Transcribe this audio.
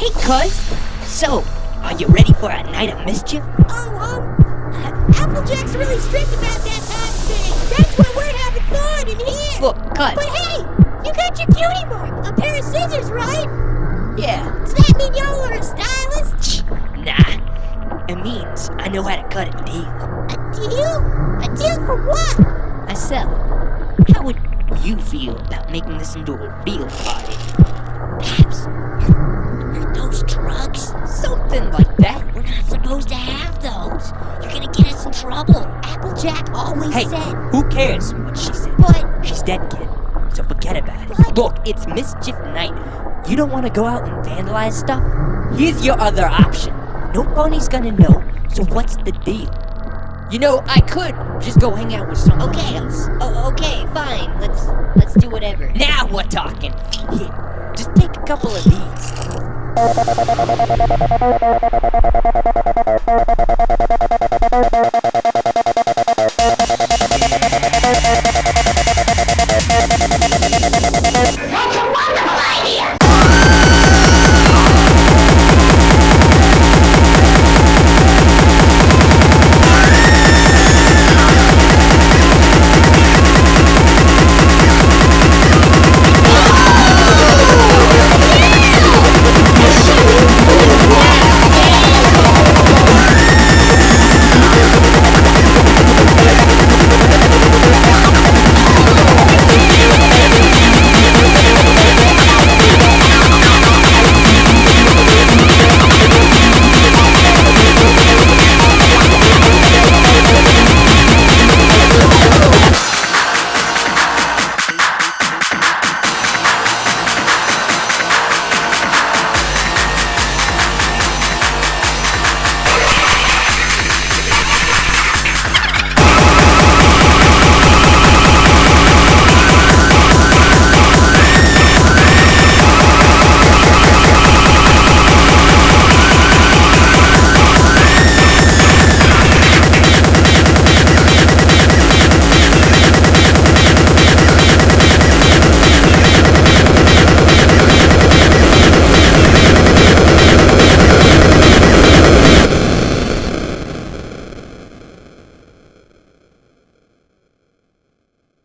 Hey, cuz! So, are you ready for a night of mischief? Applejack's really strict about that kind of thing. That's why we're having fun in here. Look, cuz. But hey, you got your cutie mark, a pair of scissors, right? Yeah. Does that mean y'all are a stylist? Shh, nah. It means I know how to cut a deal. A deal? A deal for what? I sell. How would you feel about making this into a real party? Paps, are those drugs? Something like that. We're not supposed to have those. You're gonna get us in trouble. Applejack always Hey, said. who cares what she said? But She's dead, kid. So forget about it. But- Look, it's mischief night. You don't want to go out and vandalize stuff? Here's your other option. Nobody's gonna know, so what's the deal? You know, I could just go hang out with someone else. Okay, fine. Let's do whatever. Now we're talking. Here, just take a couple of these.